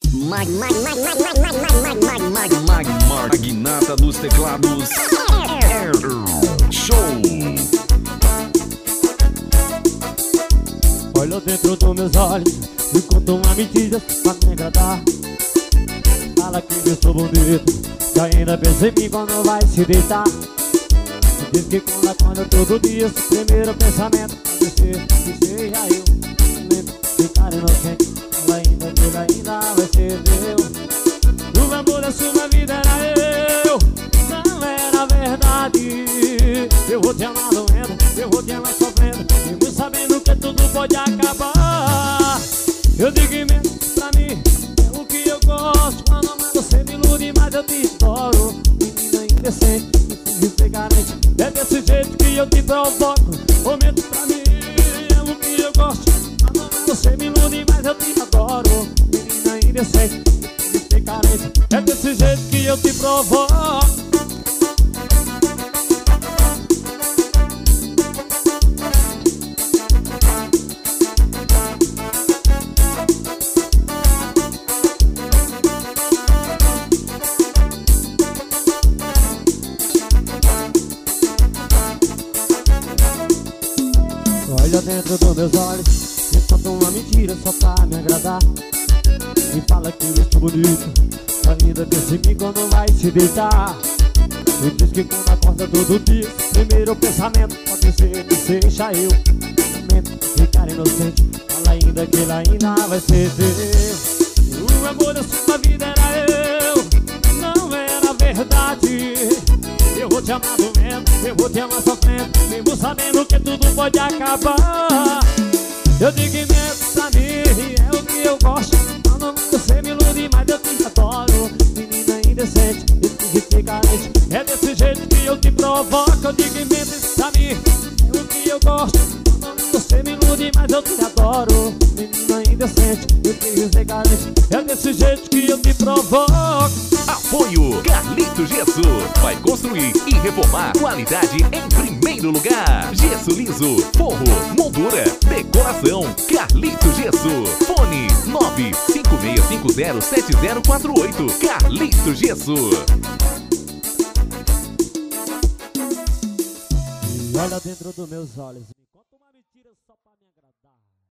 Magnata dos teclados. Show. Olha dentro dos meus olhos e conta uma mentira pra me agradar. Fala que eu sou bonito, que ainda pensa em mim quando vai se deitar. Diz que quando acorda todo dia, seu primeiro pensamento pode ser que seja eu. Ficar inocente, ela ainda vai ser eu. O amor da sua vida era eu, não era verdade. Eu vou te amar doendo, eu vou te amar sofrendo, mesmo sabendo que tudo pode acabar. Eu digo imenso pra mim, é o que eu gosto. Quando você me ilude, mas eu te adoro. Menina indecente, me ser carente, é desse jeito que eu te provoco. Momento pra mim, é o que eu gosto. Quando você me ilude, mas eu te adoro. Menina indecente, me ser carente, é desse jeito que eu te provoco. Olha dentro dos meus olhos e conta uma mentira só pra me agradar. Me fala que eu estou bonito, que ainda pensa em mim quando vai se deitar. Me diz que quando acorda todo dia, primeiro pensamento pode ser que seja eu. Momento ficar inocente, fala ainda que ele ainda vai ser teu. O amor da sua vida era eu, não era verdade. Eu vou te amar doendo, eu vou te amar sofrendo, mesmo sabendo que tudo pode acabar. Eu digo imenso pra mim, é o que eu gosto. Quando você me ilude, mas eu te adoro. Menina indecente, e fique carente, é desse jeito que eu te provoco. Eu digo imenso pra mim, é o que eu gosto. Quando você me ilude, mas eu te adoro. Menina indecente, e fique carente, é desse jeito que eu te provoco. Apoio Carlito Gesso. Vai construir e reformar. Qualidade em primeiro lugar. Gesso liso, forro, moldura, decoração. Carlito Gesso. Fone 956507048. Carlito Gesso. E olha dentro dos meus olhos.